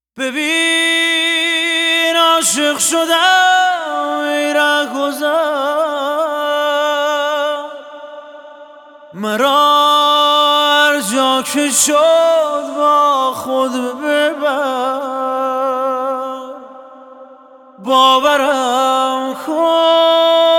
ببین عاشق شدم ای رهگذر، مرا هر جا که شد با خود ببر، باورم کن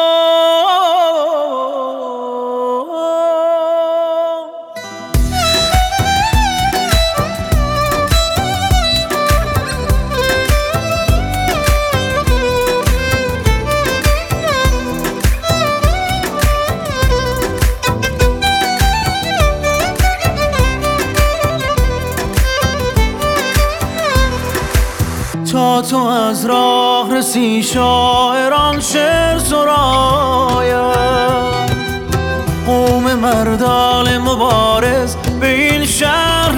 تا تو از راه رسی شاعران شعر سراید، قوم مردان مبارز به این شهر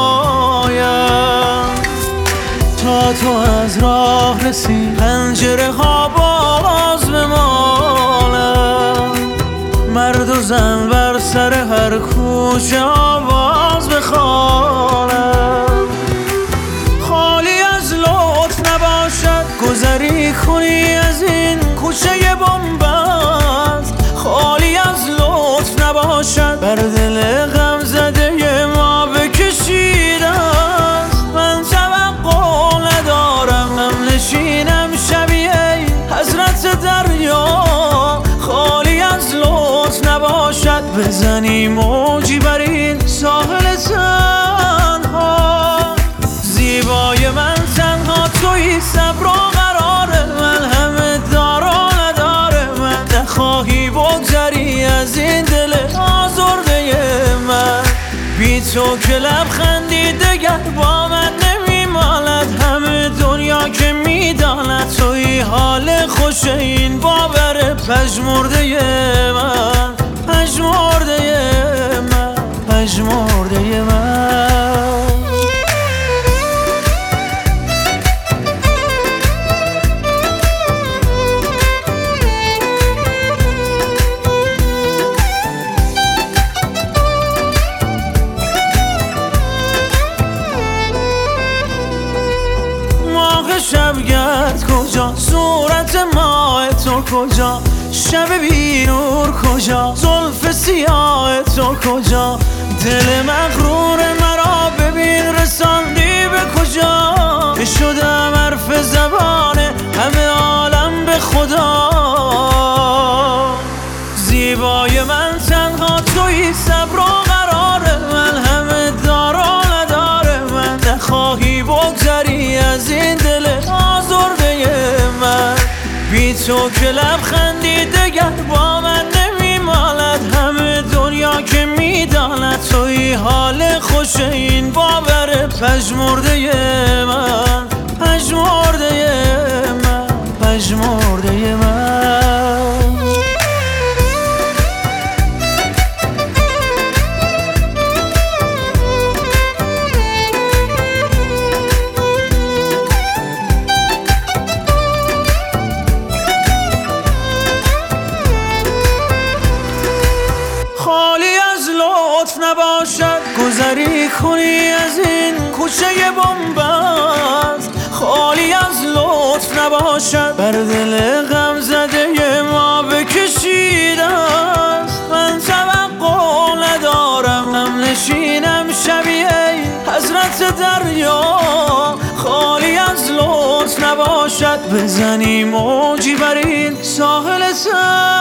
بیاید. تا تو از راه رسی پنجره ها باز بمالد، مرد و زن بر سر هر کوچه آواز بخوانند. گذری کنی از این کوچه بنبست، خالی از لطف نباشد بر دل غم زده ما بکشیده است. من توقع ندارم هم نشینم شبیه حضرت دریا، خالی از لطف نباشد بزنی موجی بر این ساحل تنها. زیبای من تنها تویی، صبر و قرار من همه دار و نداره. من نخواهی بگذری از این دل آزرده من، بی تو که لبخندی دگر با من نمیماند. همه دنیا که میداند تویی حال خوش این باور پژمرده من، پژمرده من، پژمرده من. شبگرد کجا، صورت ماه تو کجا، شب بی نور کجا، زلف سیاه تو کجا. دل مغرور مرا ببین رساندی به کجا، که شدم حرف زبان همه عالم به خدا. زیبای من تنها تویی، صبر و قرار من همه دار و نداره. من نخواهی بگذری از این دل آزرده من، بی تو که لبخندی دگر با من نمیماند. همه دنیا که میداند تویی حال خوش این باور پژمرده من، پژمرده من، پژمرده من. نباشد گذری کنی از این کوچه بنبست، خالی از لطف نباشد بر دل غم زده ما بکشیده است. من توقع ندارم هم نشینم شبیه حضرت دریا، خالی از لطف نباشد بزنی موجی بر این ساحل